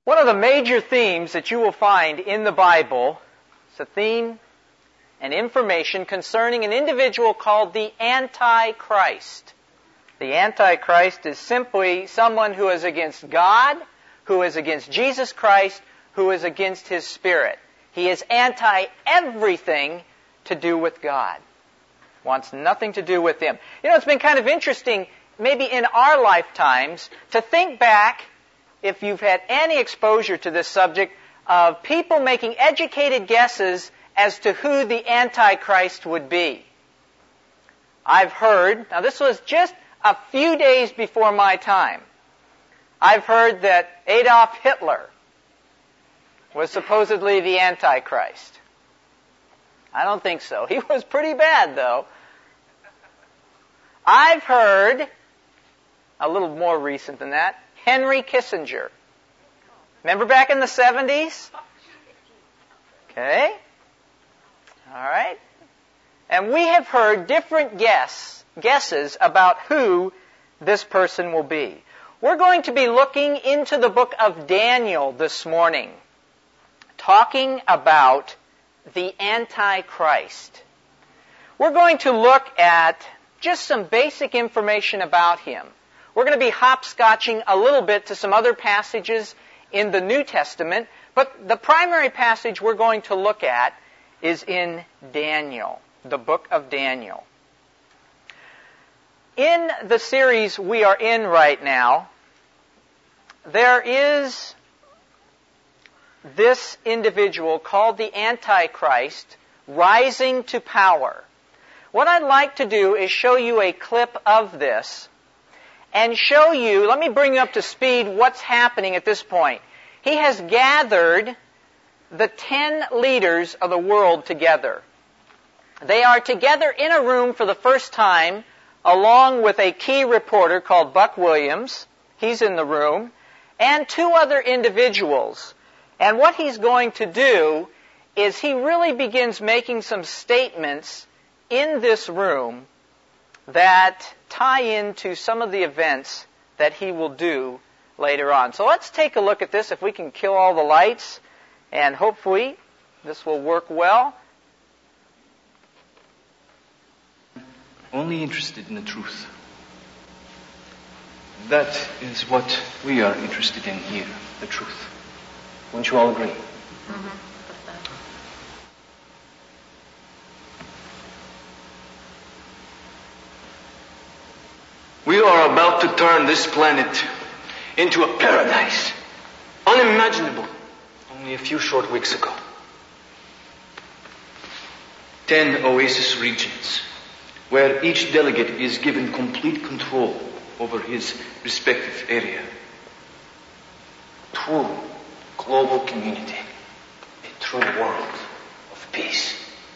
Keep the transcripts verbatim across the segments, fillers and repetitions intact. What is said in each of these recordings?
One of the major themes that you will find in the Bible is a theme and information concerning an individual called the Antichrist. The Antichrist is simply someone who is against God, who is against Jesus Christ, who is against His Spirit. He is anti-everything to do with God. Wants nothing to do with Him. You know, it's been kind of interesting, maybe in our lifetimes, to think back, if you've had any exposure to this subject, of people making educated guesses as to who the Antichrist would be. I've heard, now this was just a few days before my time, I've heard that Adolf Hitler was supposedly the Antichrist. I don't think so. He was pretty bad, though. I've heard, a little more recent than that, Henry Kissinger. Remember back in the seventies? Okay. All right. And we have heard different guess, guesses about who this person will be. We're going to be looking into the book of Daniel this morning, talking about the Antichrist. We're going to look at just some basic information about him. We're going to be hopscotching a little bit to some other passages in the New Testament, but the primary passage we're going to look at is in Daniel, the book of Daniel. In the series we are in right now, there is this individual called the Antichrist rising to power. What I'd like to do is show you a clip of this and show you, let me bring you up to speed, what's happening at this point. He has gathered the ten leaders of the world together. They are together in a room for the first time, along with a key reporter called Buck Williams. He's in the room, and two other individuals. And what he's going to do is he really begins making some statements in this room that tie into some of the events that he will do later on. So let's take a look at this, if we can kill all the lights, and hopefully this will work well. Only interested in the truth. That is what we are interested in here, the truth. Wouldn't you all agree? Mm-hmm. We are about to turn this planet into a paradise, unimaginable only a few short weeks ago. Ten oasis regions, where each delegate is given complete control over his respective area. True global community, a true world of peace.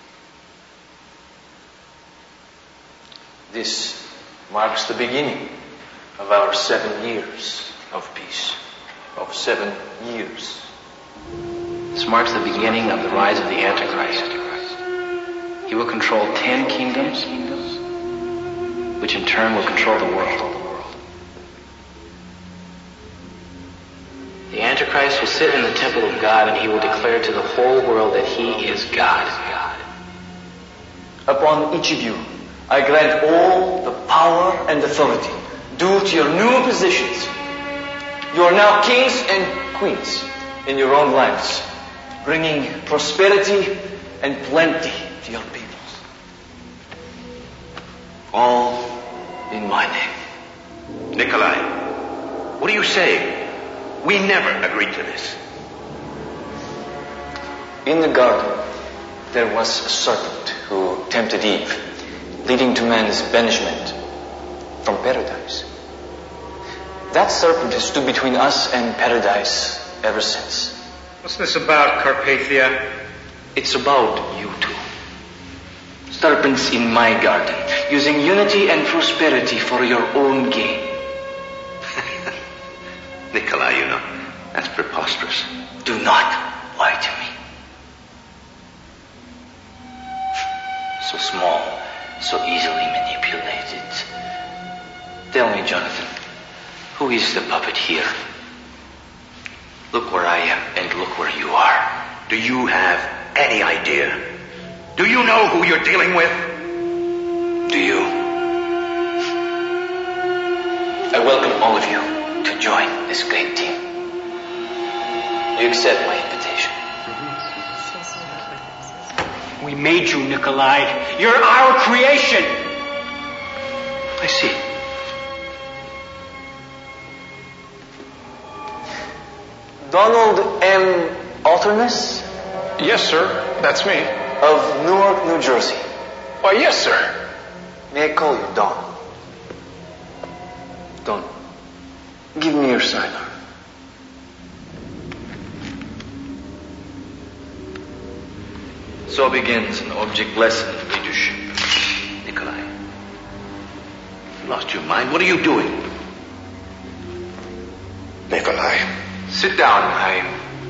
This marks the beginning of our seven years of peace. Of seven years. This marks the beginning of the rise of the Antichrist. He will control ten kingdoms, which in turn will control the world. The Antichrist will sit in the temple of God, and he will declare to the whole world that he is God. Upon each of you, I grant all the power and authority due to your new positions. You are now kings and queens in your own lives, bringing prosperity and plenty to your people. All in my name. Nikolai, what are you saying? We never agreed to this. In the garden, there was a serpent who tempted Eve, leading to man's banishment from paradise. That serpent has stood between us and paradise ever since. What's this about, Carpathia? It's about you two. Serpents in my garden, using unity and prosperity for your own gain. Nikolai, you know, that's preposterous. Do not lie to me. So small, so easily manipulated. Tell me, Jonathan, who is the puppet here? Look where I am and look where you are. Do you have any idea? Do you know who you're dealing with? Do you? I welcome all of you to join this great team. You accept my invitation. We made you, Nikolai. You're our creation. I see. Donald M. Alternus Yes, sir. That's me. of Newark, New Jersey. Why, yes, sir. May I call you Don? Don, give me your sidearm. So begins an object lesson in leadership. Nikolai, you lost your mind. What are you doing? Nikolai. Sit down, Chaim.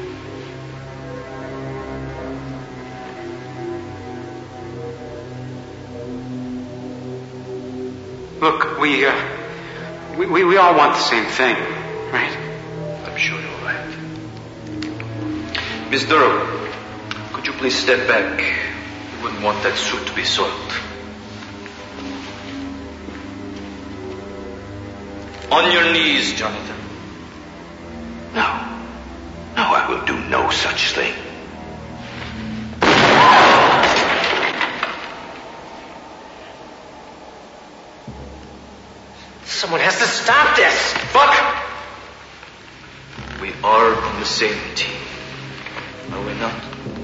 Look, we, uh, we, we, we all want the same thing, right? I'm sure you're right. Miss Durham, could you please step back? You wouldn't want that suit to be soiled. On your knees, Jonathan. No. No, I will do no such thing. Someone has to stop this. Fuck! We are on the same team. Are we not?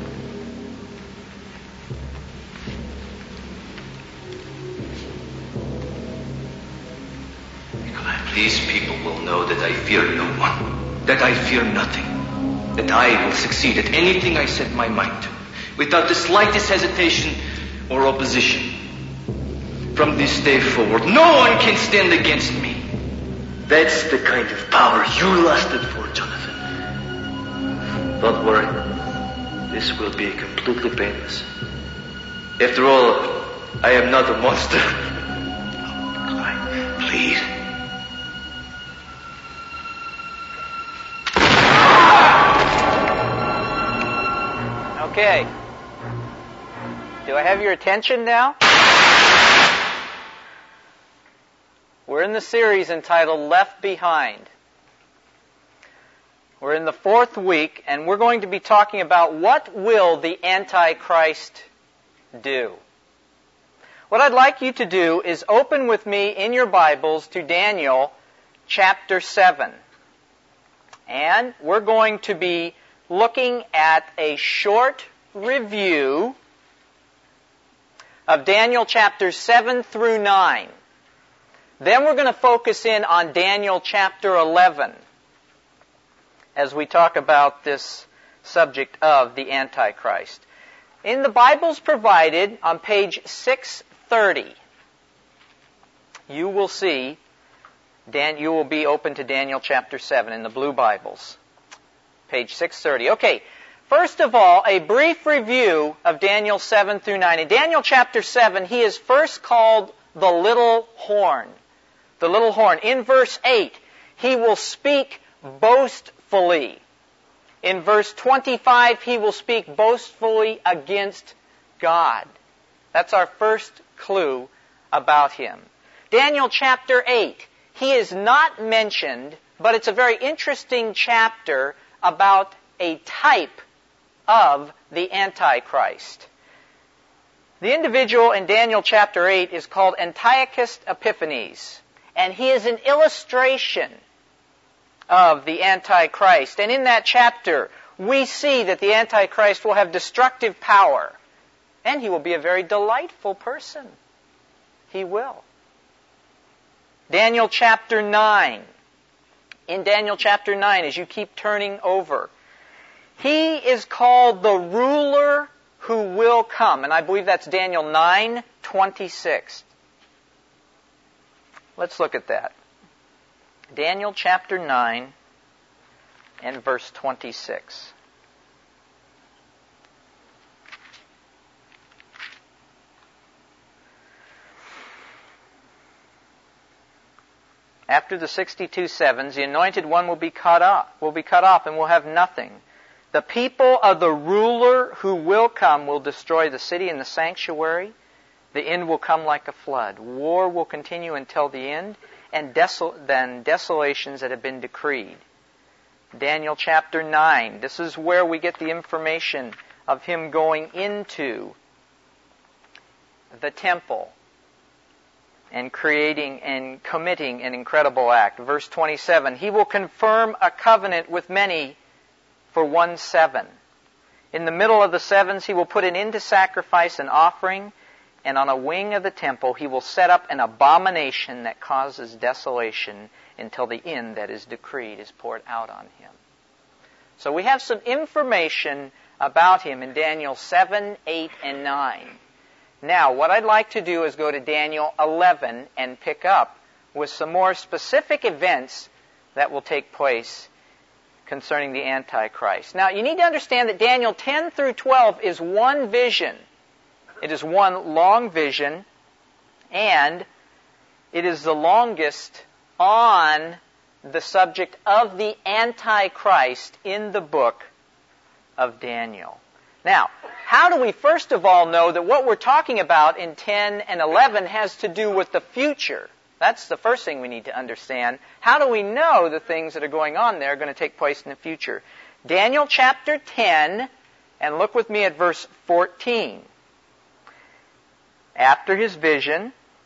Nikolai, these people will know that I fear no one. That I fear nothing. That I will succeed at anything I set my mind to. Without the slightest hesitation or opposition. From this day forward, no one can stand against me. That's the kind of power you lusted for, Jonathan. Don't worry. This will be completely painless. After all, I am not a monster. Nikolai, please. Okay. Do I have your attention now? We're in the series entitled Left Behind. We're in the fourth week, and we're going to be talking about what will the Antichrist do. What I'd like you to do is open with me in your Bibles to Daniel chapter seven. And we're going to be looking at a short review of Daniel chapters seven through nine. Then we're going to focus in on Daniel chapter eleven as we talk about this subject of the Antichrist. In the Bibles provided on page six thirty, you will see, Dan, you will be open to Daniel chapter seven in the blue Bibles. Page six thirty. Okay, first of all, a brief review of Daniel seven through nine. In Daniel chapter seven, he is first called the little horn. The little horn. In verse eight, he will speak boastfully. In verse twenty-five, he will speak boastfully against God. That's our first clue about him. Daniel chapter eight, he is not mentioned, but it's a very interesting chapter about a type of the Antichrist. The individual in Daniel chapter eight is called Antiochus Epiphanes, and he is an illustration of the Antichrist. And in that chapter, we see that the Antichrist will have destructive power, and he will be a very delightful person. He will. Daniel chapter nine. In Daniel chapter nine, as you keep turning over, he is called the ruler who will come. And I believe that's Daniel nine twenty-six. Let's look at that. Daniel chapter nine and verse twenty-six. After the sixty-two sevens, the anointed one will be cut off, will be cut off and will have nothing. The people of the ruler who will come will destroy the city and the sanctuary. The end will come like a flood. War will continue until the end, and desol- then desolations that have been decreed. Daniel chapter nine. This is where we get the information of him going into the temple and creating and committing an incredible act. Verse twenty-seven, he will confirm a covenant with many for one seven. In the middle of the sevens, he will put an end to sacrifice and offering, and on a wing of the temple, he will set up an abomination that causes desolation until the end that is decreed is poured out on him. So we have some information about him in Daniel seven, eight, and nine. Now, what I'd like to do is go to Daniel eleven and pick up with some more specific events that will take place concerning the Antichrist. Now, you need to understand that Daniel ten through twelve is one vision. It is one long vision, and it is the longest on the subject of the Antichrist in the book of Daniel. Now, how do we first of all know that what we're talking about in ten and eleven has to do with the future? That's the first thing we need to understand. How do we know the things that are going on there are going to take place in the future? Daniel chapter ten, and look with me at verse fourteen. After his vision,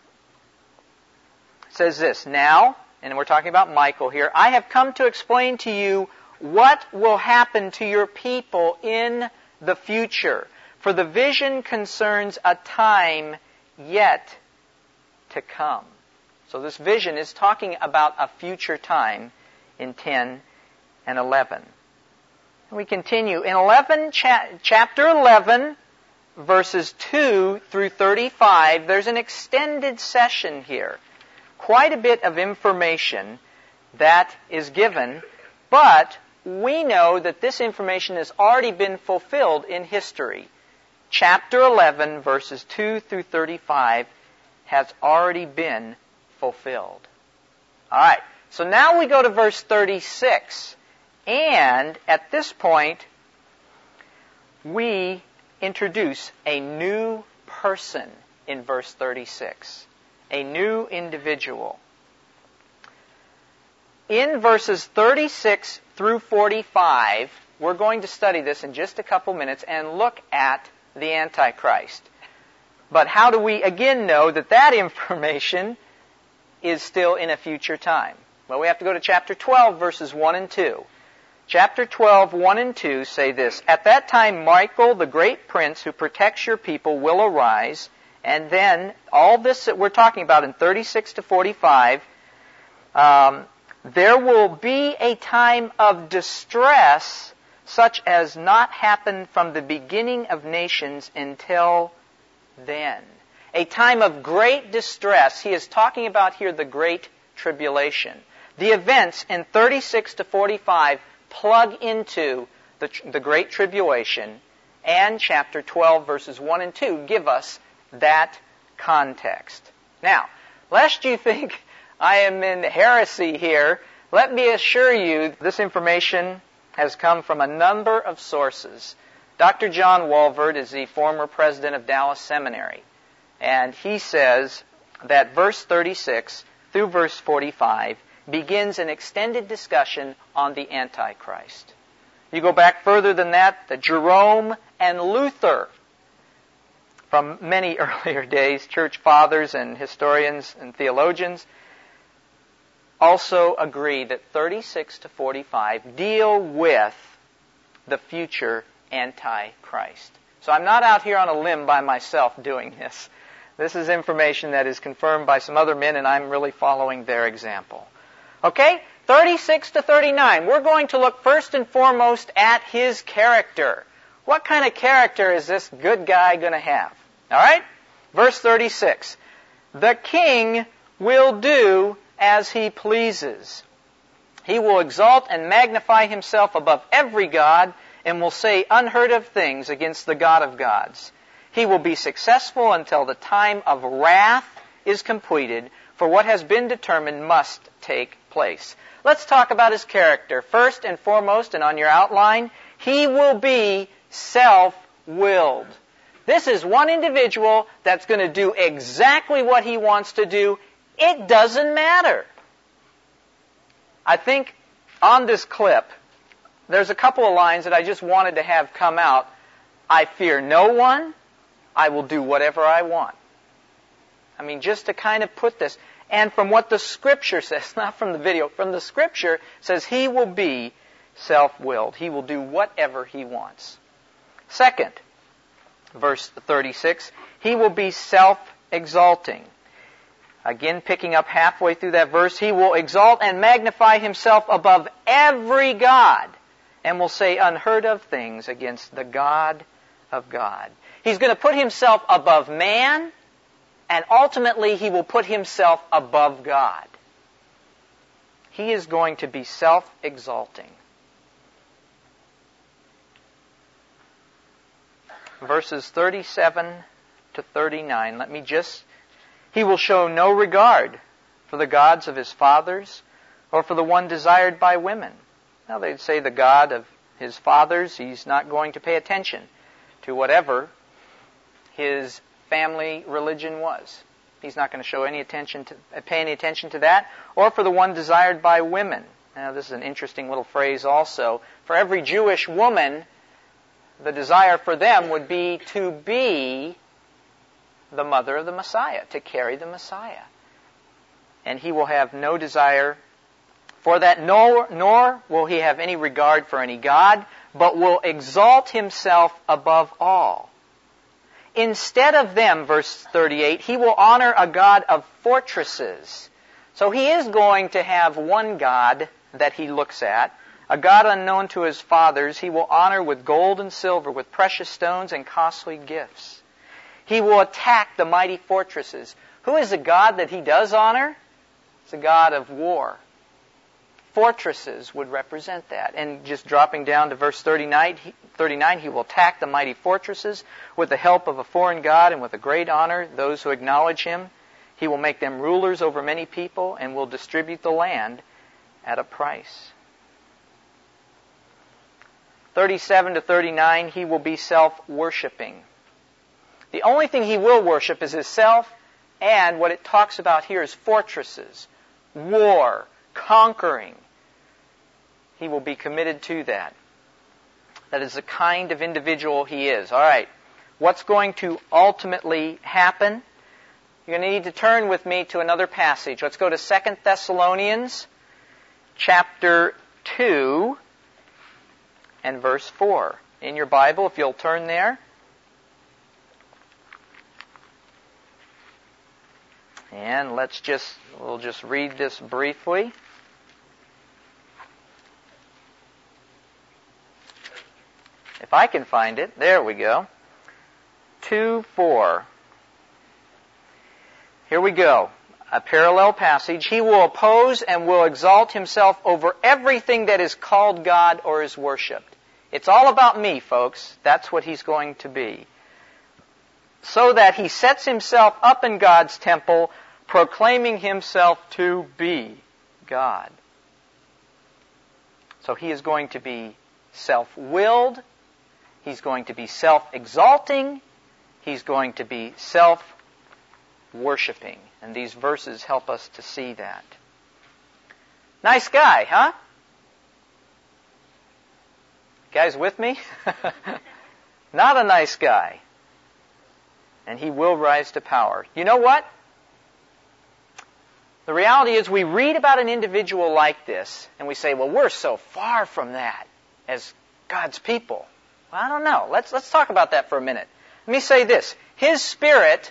it says this, now, and we're talking about Michael here, I have come to explain to you what will happen to your people in the future. For the vision concerns a time yet to come. So this vision is talking about a future time in ten and eleven. And we continue. In eleven, cha- chapter eleven, verses two through thirty-five, there's an extended session here. Quite a bit of information that is given, but we know that this information has already been fulfilled in history. Chapter eleven, verses two through thirty-five, has already been fulfilled. All right, so now we go to verse thirty-six, and at this point, we introduce a new person in verse thirty-six, a new individual. In verses thirty-six through forty-five, we're going to study this in just a couple minutes and look at the Antichrist. But how do we again know that that information is still in a future time? Well, we have to go to chapter twelve, verses one and two. Chapter twelve, one and two say this, at that time Michael, the great prince who protects your people, will arise, and then all this that we're talking about in thirty-six to forty-five, um, there will be a time of distress such as not happened from the beginning of nations until then. A time of great distress. He is talking about here the Great Tribulation. The events in thirty-six to forty-five plug into the, the Great Tribulation, and chapter twelve, verses one and two give us that context. Now, lest you think I am in heresy here, let me assure you this information has come from a number of sources. Doctor John Walvoord is the former president of Dallas Seminary, and he says that verse thirty-six through verse forty-five begins an extended discussion on the Antichrist. You go back further than that, the Jerome and Luther, from many earlier days, church fathers and historians and theologians, also agree that thirty-six to forty-five deal with the future Antichrist. So I'm not out here on a limb by myself doing this. This is information that is confirmed by some other men, and I'm really following their example. Okay? thirty-six to thirty-nine. We're going to look first and foremost at his character. What kind of character is this good guy going to have? All right? Verse thirty-six. The king will do as he pleases. He will exalt and magnify himself above every god and will say unheard of things against the God of gods. He will be successful until the time of wrath is completed, for what has been determined must take place. Let's talk about his character. First and foremost, and on your outline, he will be self-willed. This is one individual that's going to do exactly what he wants to do. It doesn't matter. I think on this clip, there's a couple of lines that I just wanted to have come out. I fear no one. I will do whatever I want. I mean, just to kind of put this. And from what the Scripture says, not from the video, from the Scripture, says he will be self-willed. He will do whatever he wants. Second, verse thirty-six, he will be self-exalting. Again, picking up halfway through that verse, he will exalt and magnify himself above every god and will say unheard of things against the God of God. He's going to put himself above man, and ultimately he will put himself above God. He is going to be self-exalting. Verses thirty-seven to thirty-nine. Let me just... He will show no regard for the gods of his fathers or for the one desired by women. Now they'd say the God of his fathers, he's not going to pay attention to whatever his family religion was. He's not going to show any attention to, pay any attention to that, or for the one desired by women. Now this is an interesting little phrase also. For every Jewish woman, the desire for them would be to be the mother of the Messiah, to carry the Messiah. And he will have no desire for that, nor, nor will he have any regard for any God, but will exalt himself above all. Instead of them, verse thirty-eight, he will honor a God of fortresses. So he is going to have one God that he looks at, a God unknown to his fathers. He will honor with gold and silver, with precious stones and costly gifts. He will attack the mighty fortresses. Who is the God that he does honor? It's a God of war. Fortresses would represent that. And just dropping down to verse thirty-nine, he, thirty-nine, he will attack the mighty fortresses with the help of a foreign god and with a great honor those who acknowledge him. He will make them rulers over many people and will distribute the land at a price. thirty-seven to thirty-nine, he will be self-worshipping. The only thing he will worship is his self, and what it talks about here is fortresses, war, conquering. He will be committed to that. That is the kind of individual he is. All right, what's going to ultimately happen? You're going to need to turn with me to another passage. Let's go to Second Thessalonians chapter two and verse four. In your Bible, if you'll turn there. And let's just, we'll just read this briefly. If I can find it, there we go. two four. Here we go. A parallel passage. He will oppose and will exalt himself over everything that is called God or is worshipped. It's all about me, folks. That's what he's going to be. So that he sets himself up in God's temple, proclaiming himself to be God. So he is going to be self-willed. He's going to be self-exalting. He's going to be self-worshipping. And these verses help us to see that. Nice guy, huh? Guys with me? Not a nice guy. And he will rise to power. You know what? The reality is we read about an individual like this, and we say, well, we're so far from that as God's people. Well, I don't know. Let's, let's talk about that for a minute. Let me say this. His Spirit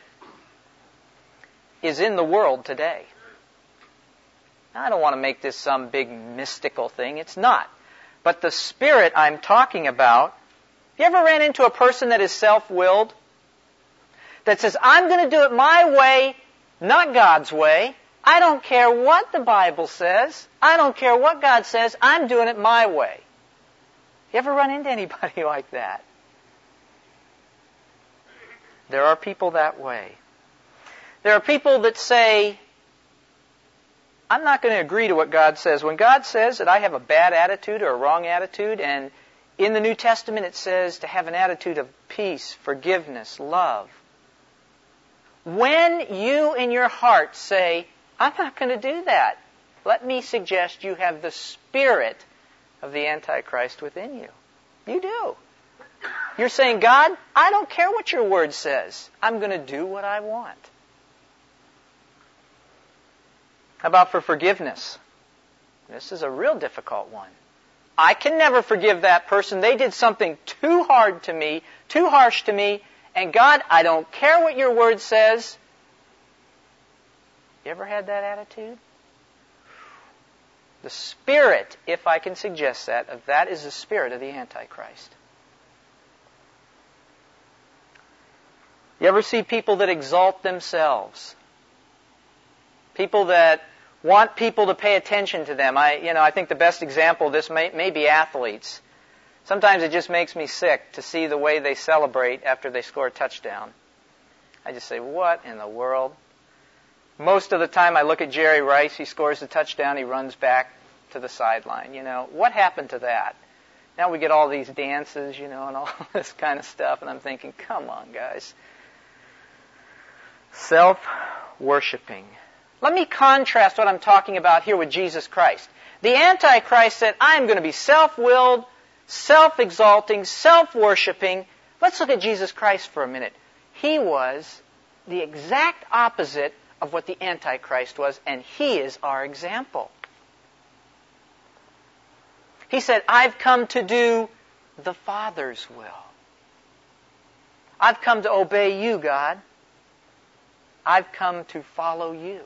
is in the world today. Now, I don't want to make this some big mystical thing. It's not. But the Spirit I'm talking about, you ever ran into a person that is self-willed? That says, I'm going to do it my way, not God's way. I don't care what the Bible says. I don't care what God says. I'm doing it my way. You ever run into anybody like that? There are people that way. There are people that say, I'm not going to agree to what God says. When God says that I have a bad attitude or a wrong attitude, and in the New Testament it says to have an attitude of peace, forgiveness, love. When you in your heart say, I'm not going to do that, let me suggest you have the spirit of the Antichrist within you. You do. You're saying, God, I don't care what your word says. I'm going to do what I want. How about for forgiveness? This is a real difficult one. I can never forgive that person. They did something too hard to me, too harsh to me, and God, I don't care what your word says. You ever had that attitude? The spirit, if I can suggest that, of that is the spirit of the Antichrist. You ever see people that exalt themselves? People that want people to pay attention to them. I, you know, I think the best example of this may, may be athletes. Sometimes it just makes me sick to see the way they celebrate after they score a touchdown. I just say, what in the world? Most of the time I look at Jerry Rice, he scores a touchdown, he runs back to the sideline. You know, what happened to that? Now we get all these dances, you know, and all this kind of stuff, and I'm thinking, come on, guys. Self-worshiping. Let me contrast what I'm talking about here with Jesus Christ. The Antichrist said, I'm going to be self-willed, self-exalting, self-worshiping. Let's look at Jesus Christ for a minute. He was the exact opposite of what the Antichrist was, and he is our example. He said, I've come to do the Father's will. I've come to obey you, God. I've come to follow you.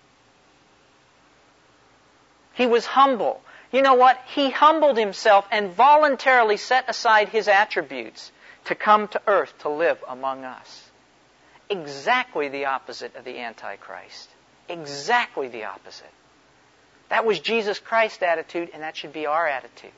He was humble. You know what? He humbled himself and voluntarily set aside his attributes to come to earth to live among us. Exactly the opposite of the Antichrist. Exactly the opposite. That was Jesus Christ's attitude, and that should be our attitude.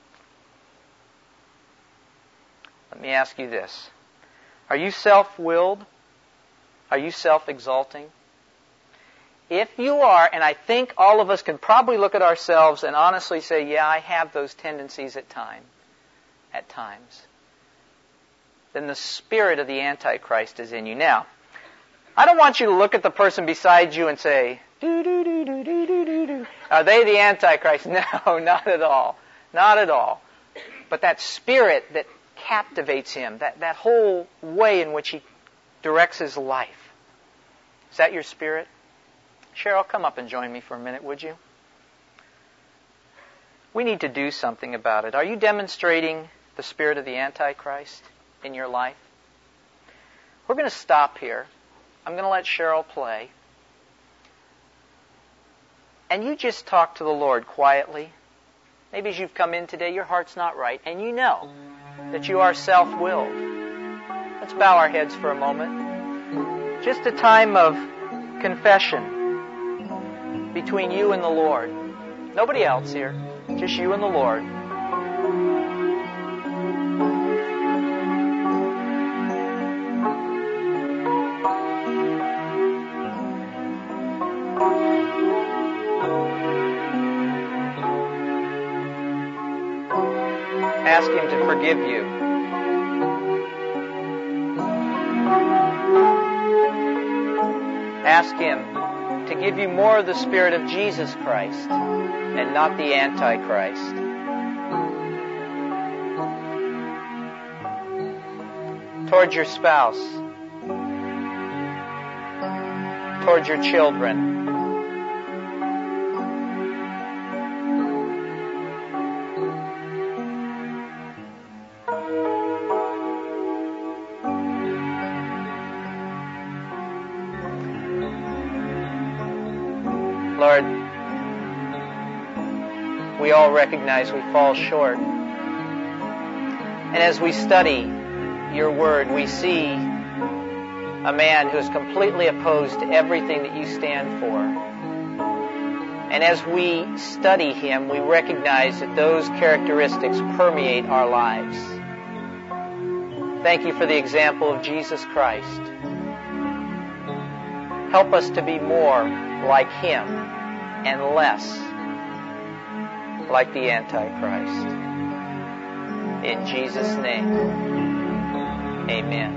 Let me ask you this. Are you self-willed? Are you self-exalting? If you are, and I think all of us can probably look at ourselves and honestly say, yeah, I have those tendencies at time, at times, then the spirit of the Antichrist is in you. Now, I don't want you to look at the person beside you and say, do, do, do, do, do, do, do, do. Are they the Antichrist? No, not at all. Not at all. But that spirit that captivates him, that, that whole way in which he directs his life, is that your spirit? Cheryl, come up and join me for a minute, would you? We need to do something about it. Are you demonstrating the spirit of the Antichrist in your life? We're going to stop here. I'm going to let Cheryl play. And you just talk to the Lord quietly. Maybe as you've come in today, your heart's not right, and you know that you are self-willed. Let's bow our heads for a moment. Just a time of confession between you and the Lord. Nobody else here. Just you and the Lord. Ask Him to forgive you. Ask Him to give you more of the Spirit of Jesus Christ and not the Antichrist. Towards your spouse, towards your children, Lord, we all recognize we fall short. And as we study your word, we see a man who is completely opposed to everything that you stand for. And as we study him, we recognize that those characteristics permeate our lives. Thank you for the example of Jesus Christ. Help us to be more like him and less like the Antichrist. In Jesus' name, amen.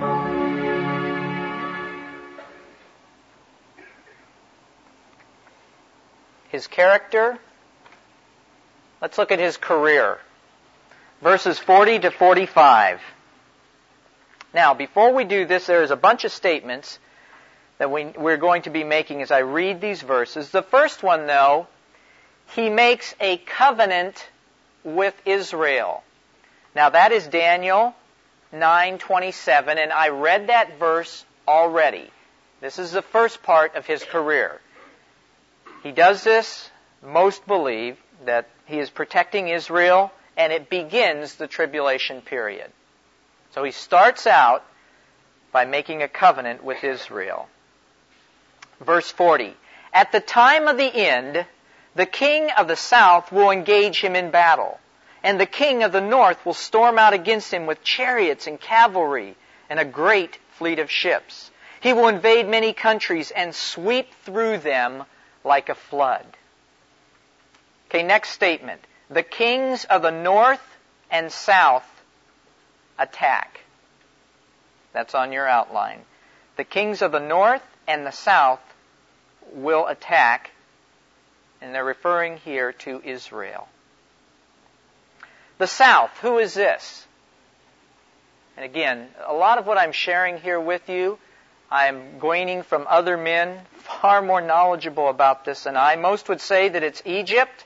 His character. Let's look at his career. Verses forty to forty-five. Now, before we do this, there is a bunch of statements that we, we're going to be making as I read these verses. The first one, though, he makes a covenant with Israel. Now, that is Daniel nine twenty-seven, and I read that verse already. This is the first part of his career. He does this, most believe, that he is protecting Israel, and it begins the tribulation period. So he starts out by making a covenant with Israel. Verse forty, at the time of the end, the king of the south will engage him in battle, and the king of the north will storm out against him with chariots and cavalry and a great fleet of ships. He will invade many countries and sweep through them like a flood. Okay, next statement. The kings of the north and south attack. That's on your outline. The kings of the north and the south will attack, and they're referring here to Israel. The south, who is this? And again, a lot of what I'm sharing here with you, I'm gleaning from other men far more knowledgeable about this than I. Most would say that it's Egypt,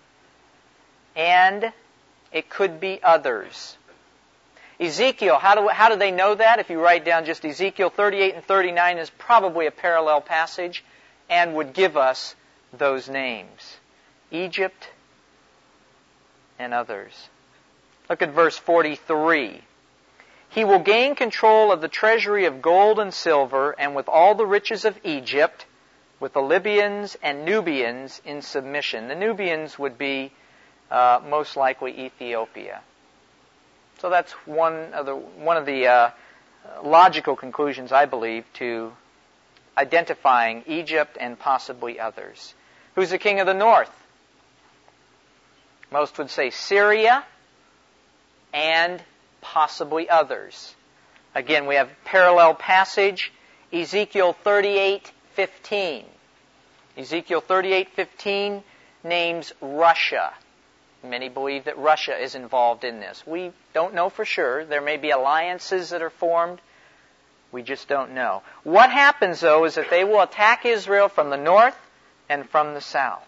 and it could be others. Ezekiel, how do, how do they know that? If you write down just Ezekiel thirty-eight and thirty-nine is probably a parallel passage and would give us those names. Egypt and others. Look at verse forty-three. He will gain control of the treasury of gold and silver and with all the riches of Egypt, with the Libyans and Nubians in submission. The Nubians would be uh, most likely Ethiopia. So that's one of the one of the uh, logical conclusions, I believe, to identifying Egypt and possibly others. Who's the king of the north? Most would say Syria and possibly others. Again, we have parallel passage, Ezekiel thirty-eight fifteen. Ezekiel thirty-eight fifteen names Russia. Many believe that Russia is involved in this. We don't know for sure. There may be alliances that are formed. We just don't know. What happens, though, is that they will attack Israel from the north and from the south.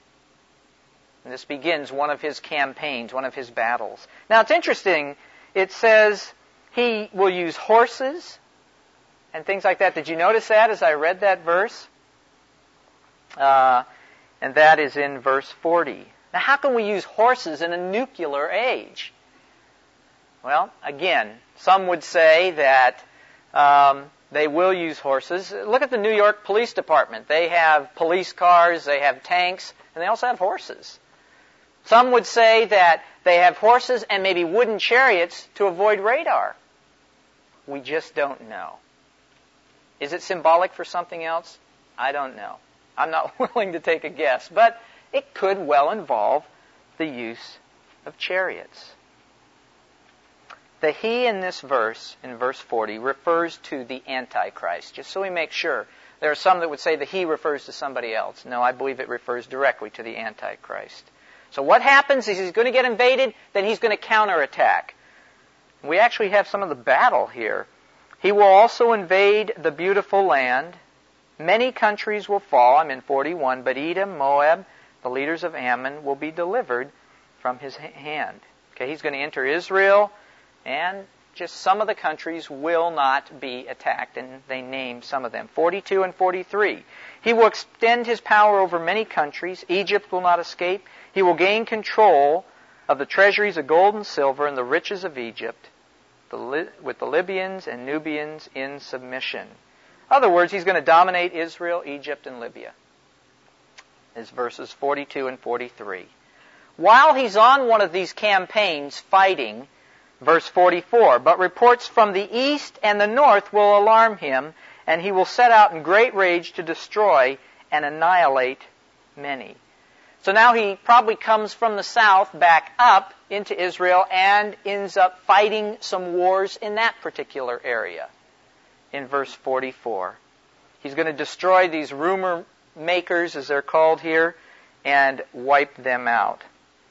And this begins one of his campaigns, one of his battles. Now, it's interesting. It says he will use horses and things like that. Did you notice that as I read that verse? Uh, and that is in verse forty. Now, how can we use horses in a nuclear age? Well, again, some would say that um, they will use horses. Look at the New York Police Department. They have police cars, they have tanks, and they also have horses. Some would say that they have horses and maybe wooden chariots to avoid radar. We just don't know. Is it symbolic for something else? I don't know. I'm not willing to take a guess, but it could well involve the use of chariots. The he in this verse, in verse forty, refers to the Antichrist, just so we make sure. There are some that would say the he refers to somebody else. No, I believe it refers directly to the Antichrist. So what happens is he's going to get invaded, then he's going to counterattack. We actually have some of the battle here. He will also invade the beautiful land. Many countries will fall. I'm in forty-one. But Edom, Moab, the leaders of Ammon will be delivered from his hand. Okay, he's going to enter Israel, and just some of the countries will not be attacked, and they name some of them. forty-two and forty-three. He will extend his power over many countries. Egypt will not escape. He will gain control of the treasuries of gold and silver and the riches of Egypt, the, with the Libyans and Nubians in submission. In other words, he's going to dominate Israel, Egypt, and Libya. Is verses forty-two and forty-three. While he's on one of these campaigns fighting, verse forty-four, but reports from the east and the north will alarm him, and he will set out in great rage to destroy and annihilate many. So now he probably comes from the south back up into Israel and ends up fighting some wars in that particular area in verse forty-four. He's going to destroy these rumor makers, as they're called here, and wipe them out.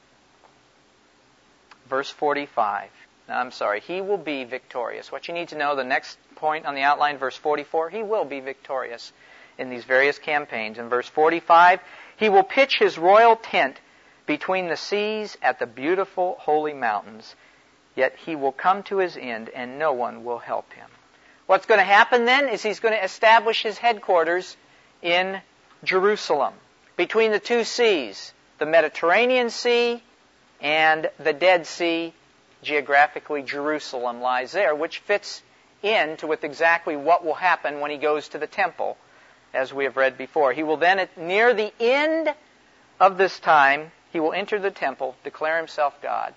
Verse forty-five. Now, I'm sorry, he will be victorious. What you need to know, the next point on the outline, verse forty-four, he will be victorious in these various campaigns. In verse forty-five, he will pitch his royal tent between the seas at the beautiful holy mountains, yet he will come to his end and no one will help him. What's going to happen then is he's going to establish his headquarters in Jerusalem, between the two seas, the Mediterranean Sea and the Dead Sea. Geographically, Jerusalem lies there, which fits into with exactly what will happen when he goes to the temple, as we have read before. He will then, at near the end of this time, he will enter the temple, declare himself God.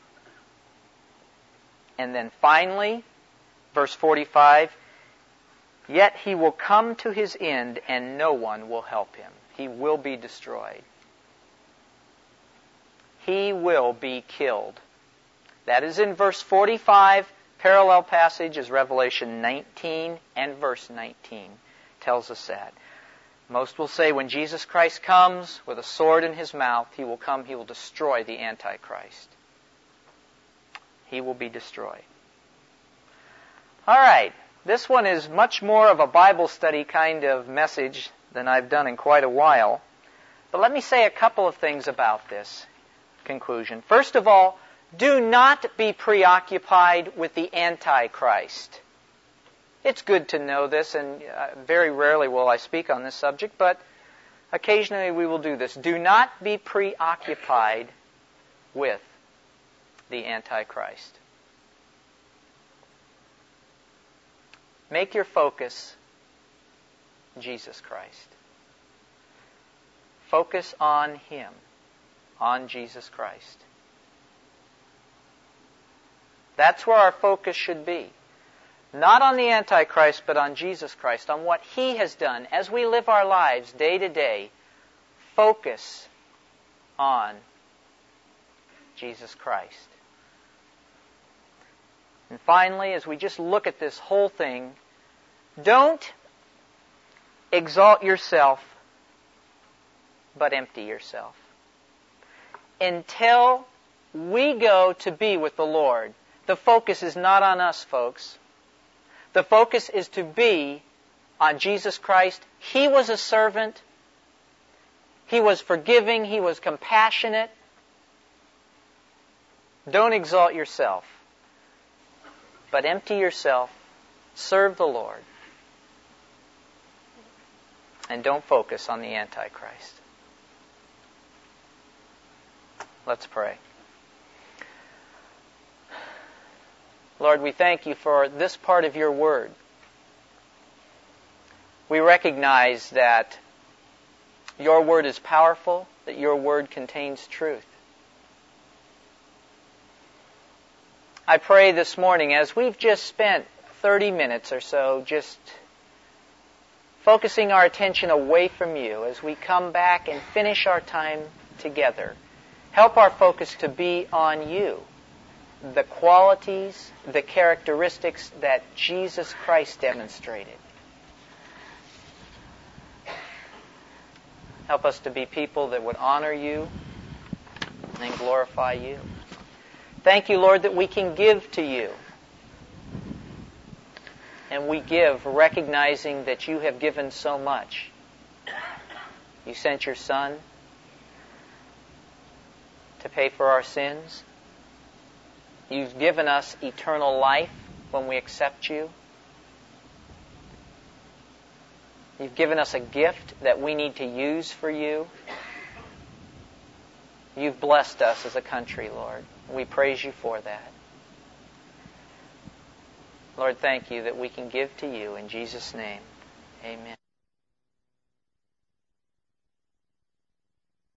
And then finally, verse forty-five, yet he will come to his end and no one will help him. He will be destroyed. He will be killed. That is in verse forty-five. Parallel passage is Revelation nineteen and verse nineteen. Tells us that. Most will say when Jesus Christ comes with a sword in his mouth, he will come, he will destroy the Antichrist. He will be destroyed. All right. This one is much more of a Bible study kind of message than I've done in quite a while. But let me say a couple of things about this conclusion. First of all, do not be preoccupied with the Antichrist. It's good to know this, and uh, very rarely will I speak on this subject, but occasionally we will do this. Do not be preoccupied with the Antichrist. Make your focus Jesus Christ. Focus on Him, on Jesus Christ. That's where our focus should be. Not on the Antichrist, but on Jesus Christ, on what He has done. As we live our lives day to day, focus on Jesus Christ. And finally, as we just look at this whole thing, don't exalt yourself, but empty yourself. Until we go to be with the Lord, the focus is not on us, folks. The focus is to be on Jesus Christ. He was a servant. He was forgiving. He was compassionate. Don't exalt yourself, but empty yourself. Serve the Lord. And don't focus on the Antichrist. Let's pray. Lord, we thank you for this part of your word. We recognize that your word is powerful, that your word contains truth. I pray this morning, as we've just spent thirty minutes or so just focusing our attention away from you, as we come back and finish our time together, help our focus to be on you. The qualities, the characteristics that Jesus Christ demonstrated. Help us to be people that would honor you and glorify you. Thank you, Lord, that we can give to you. And we give recognizing that you have given so much. You sent your Son to pay for our sins. You've given us eternal life when we accept you. You've given us a gift that we need to use for you. You've blessed us as a country, Lord. We praise you for that. Lord, thank you that we can give to you in Jesus' name. Amen.